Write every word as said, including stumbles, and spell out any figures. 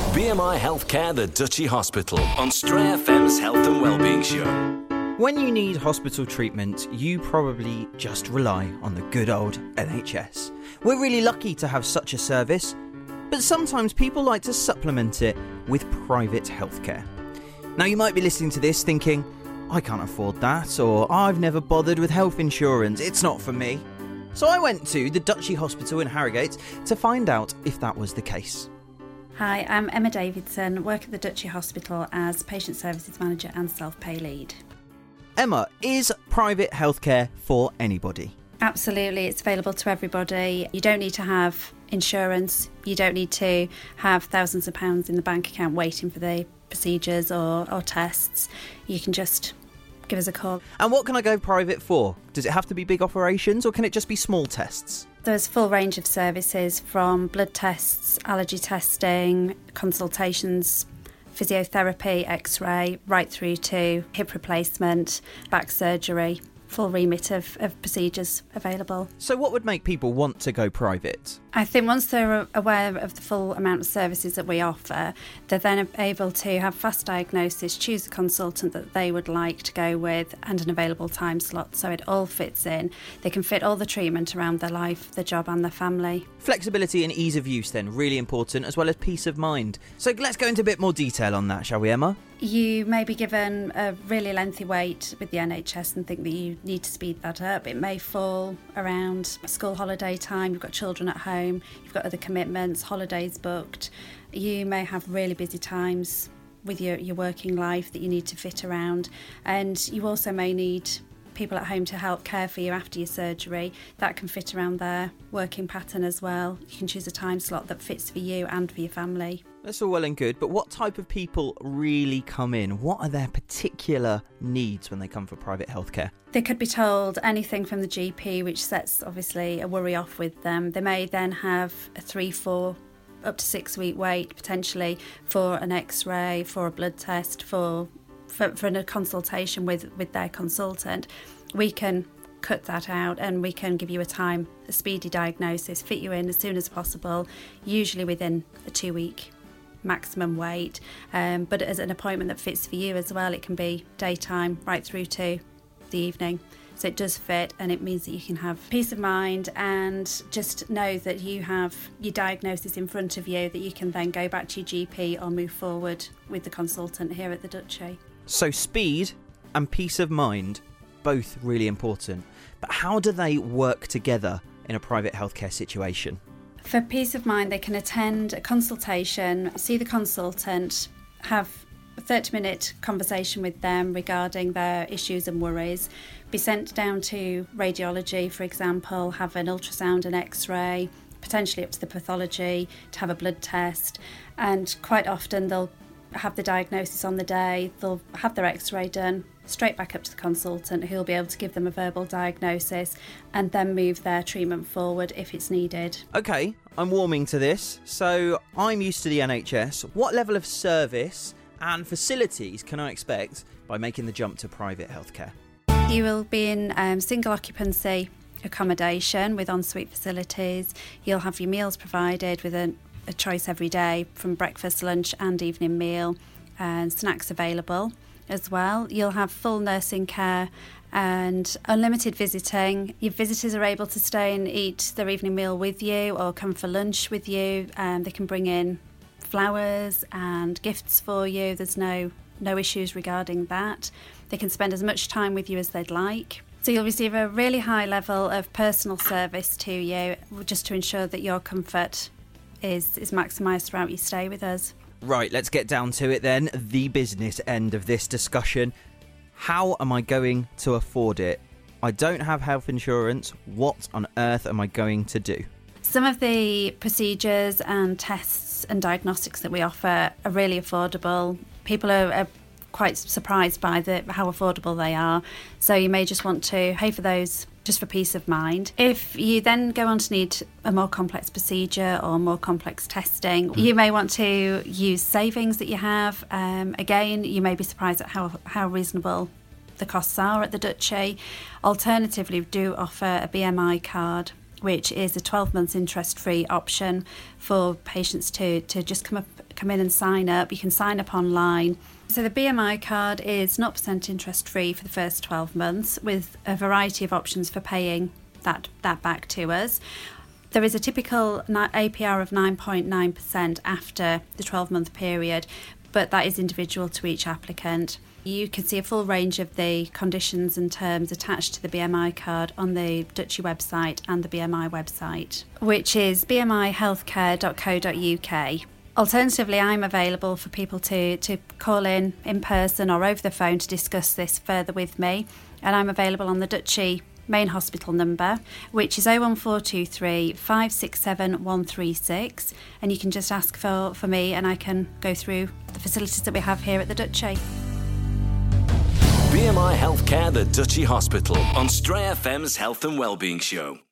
B M I Healthcare, the Duchy Hospital, on Stray F M's Health and Wellbeing Show. When you need hospital treatment, you probably just rely on the good old N H S. We're really lucky to have such a service, but sometimes people like to supplement it with private healthcare. Now, you might be listening to this thinking, I can't afford that, or I've never bothered with health insurance, it's not for me. So I went to the Duchy Hospital in Harrogate to find out if that was the case. Hi, I'm Emma Davidson, work at the Duchy Hospital as Patient Services Manager and Self-Pay Lead. Emma, is private healthcare for anybody? Absolutely, it's available to everybody. You don't need to have insurance, you don't need to have thousands of pounds in the bank account waiting for the procedures or, or tests. You can just give us a call. And what can I go private for? Does it have to be big operations or can it just be small tests? There's a full range of services from blood tests, allergy testing, consultations, physiotherapy, x-ray, right through to hip replacement, back surgery. Full remit of, of procedures available. So what would make people want to go private? I think once they're aware of the full amount of services that we offer, they're then able to have fast diagnosis, choose a consultant that they would like to go with and an available time slot so it all fits in. They can fit all the treatment around their life, their job and their family. Flexibility and ease of use then, really important, as well as peace of mind. So let's go into a bit more detail on that, shall we, Emma? You may be given a really lengthy wait with the N H S and think that you need to speed that up. It may fall around school holiday time, you've got children at home, you've got other commitments, holidays booked. You may have really busy times with your, your working life that you need to fit around, and you also may need people at home to help care for you after your surgery. That can fit around their working pattern as well. You can choose a time slot that fits for you and for your family. That's all well and good, but what type of people really come in? What are their particular needs when they come for private healthcare? They could be told anything from the G P, which sets obviously a worry off with them. They may then have a three, four, up to six week wait potentially for an x-ray, for a blood test, for for, for a consultation with, with their consultant. We can cut that out and we can give you a time, a speedy diagnosis, fit you in as soon as possible, usually within a two week maximum wait, um, but as an appointment that fits for you as well. It can be daytime right through to the evening, so it does fit, and it means that you can have peace of mind and just know that you have your diagnosis in front of you, that you can then go back to your G P or move forward with the consultant here at the Duchy. So speed and peace of mind, both really important, but how do they work together in a private healthcare situation? For peace of mind, they can attend a consultation, see the consultant, have a thirty minute conversation with them regarding their issues and worries, be sent down to radiology, for example, have an ultrasound and x-ray, potentially up to the pathology, to have a blood test, and quite often they'll have the diagnosis on the day, they'll have their x-ray done, straight back up to the consultant who'll be able to give them a verbal diagnosis and then move their treatment forward if it's needed. Okay, I'm warming to this. So I'm used to the N H S. What level of service and facilities can I expect by making the jump to private healthcare? You will be in um, single occupancy accommodation with ensuite facilities. You'll have your meals provided with a, a choice every day from breakfast, lunch and evening meal, and snacks available as well. You'll have full nursing care and unlimited visiting. Your visitors are able to stay and eat their evening meal with you or come for lunch with you, and they can bring in flowers and gifts for you. There's no no issues regarding that. They can spend as much time with you as they'd like. So you'll receive a really high level of personal service to you, just to ensure that your comfort is, is maximised throughout your stay with us. Right, let's get down to it then. The business end of this discussion. How am I going to afford it? I don't have health insurance. What on earth am I going to do? Some of the procedures and tests and diagnostics that we offer are really affordable. People are, are quite surprised by the, how affordable they are. So you may just want to pay for those just for peace of mind. If you then go on to need a more complex procedure or more complex testing, you may want to use savings that you have. Um, again, you may be surprised at how, how reasonable the costs are at the Duchy. Alternatively, we do offer a B M I card, which is a twelve months interest-free option for patients to, to just come up, come in and sign up. You can sign up online. So the B M I card is zero percent interest-free for the first twelve months with a variety of options for paying that, that back to us. There is a typical A P R of nine point nine percent after the twelve-month period, but that is individual to each applicant. You can see a full range of the conditions and terms attached to the B M I card on the Duchy website and the B M I website, which is b m i healthcare dot co dot u k. Alternatively, I'm available for people to, to call in in person or over the phone to discuss this further with me, and I'm available on the Duchy main hospital number, which is oh one four two three, five six seven, one three six, and you can just ask for, for me and I can go through the facilities that we have here at the Duchy. B M I Healthcare, the Duchy Hospital, on Stray F M's Health and Wellbeing Show.